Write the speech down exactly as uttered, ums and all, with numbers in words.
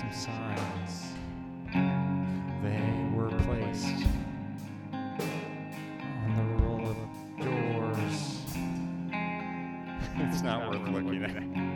some signs. They were placed on the roll of doors. It's not worth looking at.